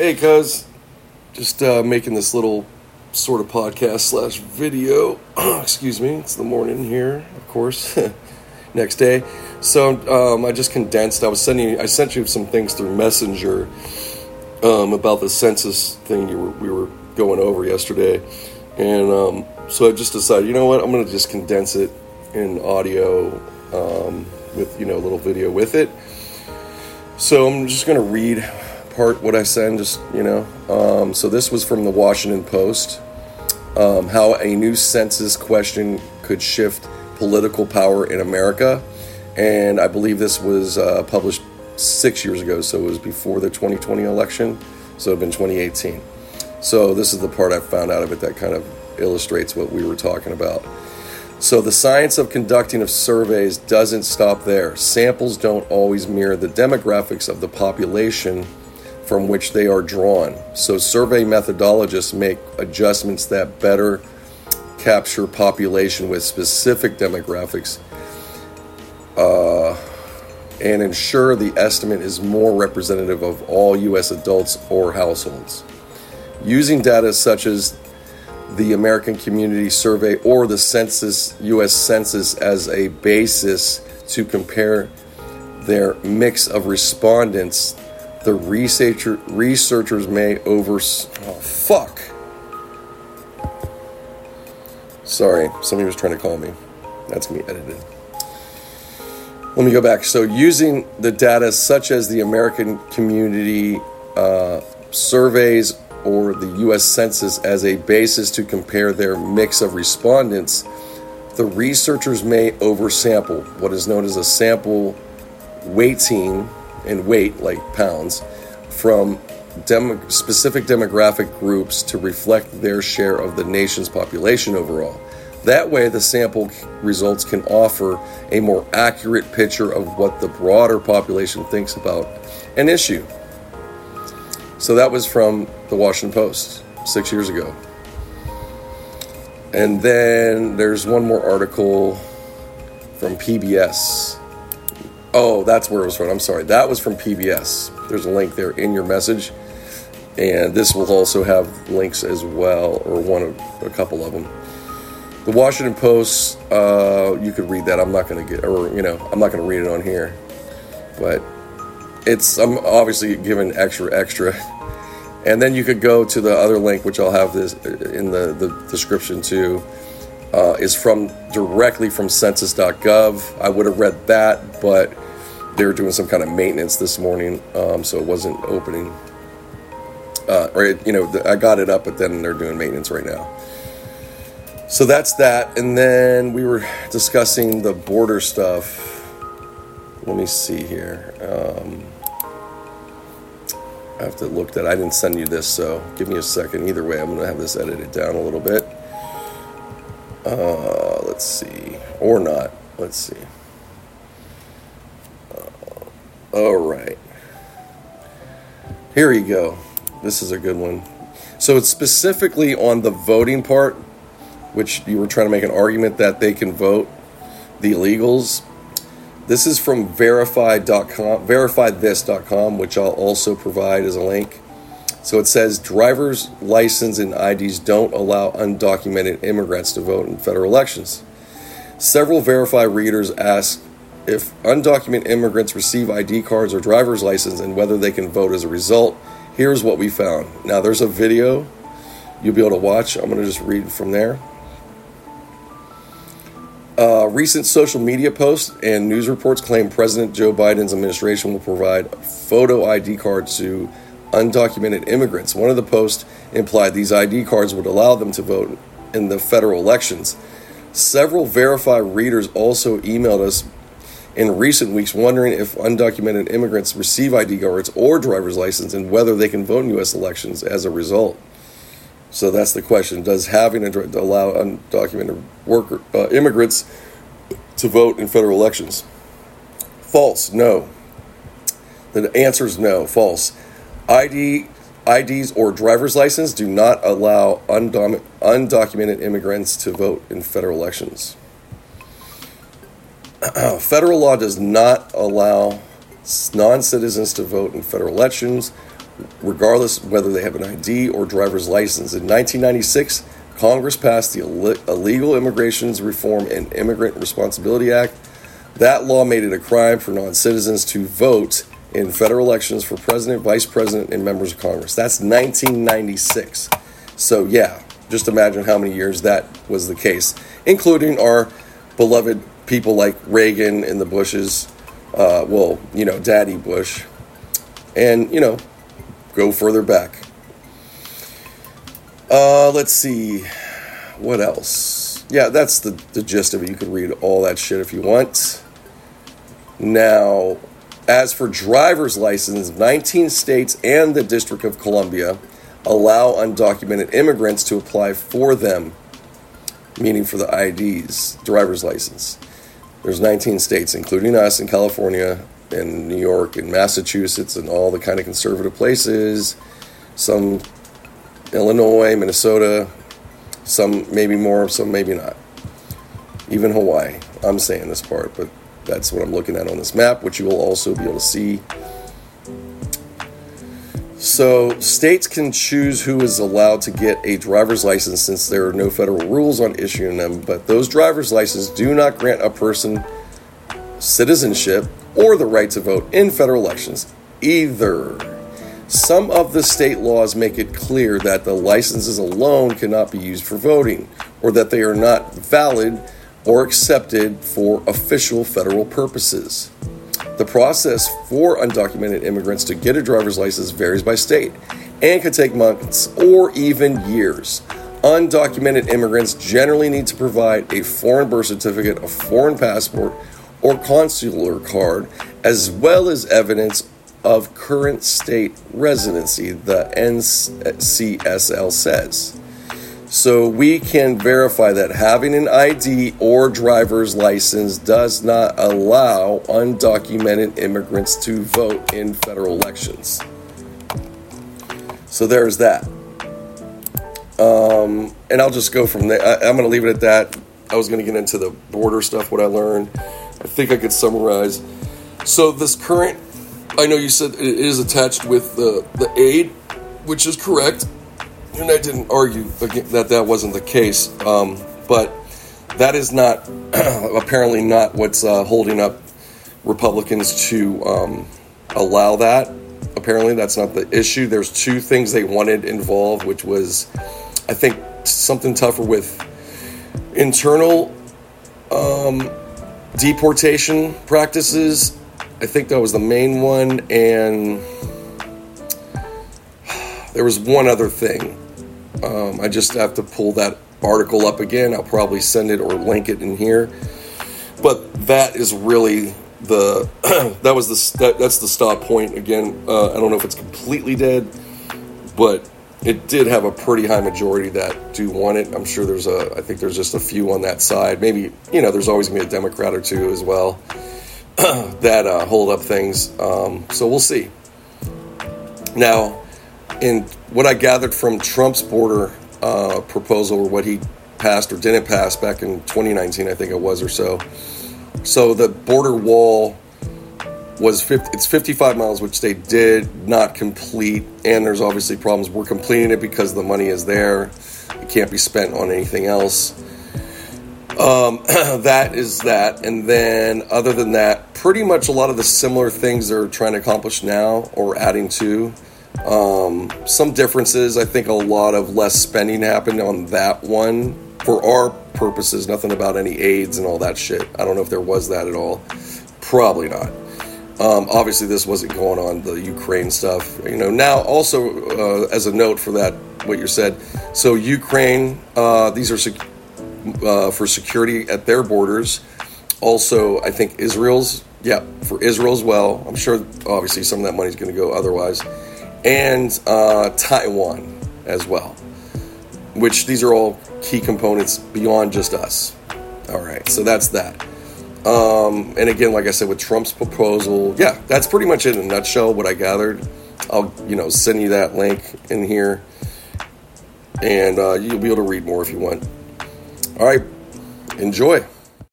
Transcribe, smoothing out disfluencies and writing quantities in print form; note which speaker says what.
Speaker 1: Hey, cuz. Just making this little sort of podcast slash video. Excuse me. It's the morning here, of course. Next day. So I just condensed. I sent you some things through Messenger about the census thing we were going over yesterday. And so I just decided, you know what? I'm going to just condense it in audio with, a little video with it. So I'm just going to read part what I send, so this was from the Washington Post, how a new census question could shift political power in America, and I believe this was published 6 years ago, so it was before the 2020 election, so it had been 2018. So this is the part I found out of it that kind of illustrates what we were talking about. So the science of conducting of surveys doesn't stop there. Samples don't always mirror the demographics of the population from which they are drawn. So survey methodologists make adjustments that better capture population with specific demographics and ensure the estimate is more representative of all U.S. adults or households. Using data such as the American Community Survey or the U.S. Census as a basis to compare their mix of respondents, the researchers may Sorry, somebody was trying to call me. That's going to be edited. Let me go back. So using the data such as the American Community Surveys or the U.S. Census as a basis to compare their mix of respondents, the researchers may oversample, what is known as a sample weighting, in weight, like pounds, from specific demographic groups to reflect their share of the nation's population overall. That way, the sample results can offer a more accurate picture of what the broader population thinks about an issue. So that was from the Washington Post 6 years ago. And then there's one more article from PBS. Oh, that's where it was from. I'm sorry. That was from PBS. There's a link there in your message. And this will also have links as well, or a couple of them. The Washington Post, you could read that. I'm not going to read it on here. But I'm obviously giving extra. And then you could go to the other link, which I'll have this in the description too, is directly from census.gov. I would have read that, but they were doing some kind of maintenance this morning, so it wasn't opening. I got it up, but then they're doing maintenance right now. So that's that. And then we were discussing the border stuff. Let me see here. I have to look that. I didn't send you this, so give me a second. Either way, I'm going to have this edited down a little bit. Let's see. Or not. Let's see. All right. Here you go. This is a good one. So it's specifically on the voting part, which you were trying to make an argument that they can vote, the illegals. This is from verifythis.com, which I'll also provide as a link. So it says driver's license and IDs don't allow undocumented immigrants to vote in federal elections. Several Verify readers ask if undocumented immigrants receive ID cards or driver's license and whether they can vote as a result. Here's what we found. Now there's a video you'll be able to watch. I'm going to just read from there. Recent social media posts and news reports claim President Joe Biden's administration will provide photo ID cards to undocumented immigrants. One of the posts implied these ID cards would allow them to vote in the federal elections. Several Verify readers also emailed us in recent weeks wondering if undocumented immigrants receive ID cards or driver's license and whether they can vote in U.S. elections as a result. So that's the question. Does having allow undocumented immigrants to vote in federal elections? False. No. The answer is no. False. IDs or driver's license do not allow undocumented immigrants to vote in federal elections. Federal law does not allow non-citizens to vote in federal elections. regardless of whether they have an ID or driver's license. In 1996, Congress passed the Illegal Immigration Reform and Immigrant Responsibility Act. That law made it a crime for non-citizens to vote in federal elections for president, vice president, and members of Congress. That's 1996. So yeah, just imagine how many years that was the case, including our beloved people like Reagan and the Bushes, Daddy Bush, and, go further back. Let's see, what else? Yeah, that's the gist of it. You could read all that shit if you want. Now, as for driver's license, 19 states and the District of Columbia allow undocumented immigrants to apply for them, meaning for the IDs, driver's license. There's 19 states, including us in California and New York and Massachusetts and all the kind of conservative places, some Illinois, Minnesota, some maybe more, some maybe not. Even Hawaii. I'm saying this part, but that's what I'm looking at on this map, which you will also be able to see. So states can choose who is allowed to get a driver's license since there are no federal rules on issuing them, but those driver's licenses do not grant a person citizenship or the right to vote in federal elections either. Some of the state laws make it clear that the licenses alone cannot be used for voting, or that they are not valid or accepted for official federal purposes. The process for undocumented immigrants to get a driver's license varies by state and can take months or even years. Undocumented immigrants generally need to provide a foreign birth certificate, a foreign passport, or consular card, as well as evidence of current state residency, the NCSL says. So we can verify that having an ID or driver's license does not allow undocumented immigrants to vote in federal elections. So there's that. And I'll just go from there. I'm going to leave it at that. I was going to get into the border stuff, what I learned. I think I could summarize. So this current, I know you said it is attached with the aid, which is correct. And I didn't argue that wasn't the case, but that is not apparently not what's holding up Republicans to allow that. Apparently, that's not the issue. There's two things they wanted involved, which was, I think, something tougher with internal deportation practices. I think that was the main one, and there was one other thing. I just have to pull that article up again. I'll probably send it or link it in here. But that is really that's the stop point again. I don't know if it's completely dead, but it did have a pretty high majority that do want it. I'm sure I think there's just a few on that side. Maybe, there's always going to be a Democrat or two as well that hold up things. So we'll see. Now, in what I gathered from Trump's border proposal, or what he passed or didn't pass back in 2019, I think it was, or so. So the border wall was it's 55 miles, which they did not complete, and there's obviously problems. We're completing it because the money is there. It can't be spent on anything else. That is that. And then other than that, pretty much a lot of the similar things they're trying to accomplish now or adding to. Some differences. I think a lot of less spending happened on that one for our purposes. Nothing about any aids and all that shit. I don't know if there was that at all. Probably not. Obviously this wasn't going on the Ukraine stuff. Now also as a note for that, what you said. So Ukraine, these are for security at their borders. Also, I think for Israel as well. I'm sure obviously some of that money is going to go otherwise. And Taiwan as well, which these are all key components beyond just us. All right, so that's that. And again, like I said, with Trump's proposal, that's pretty much it in a nutshell, what I gathered. I'll, send you that link in here, and you'll be able to read more if you want. All right, enjoy.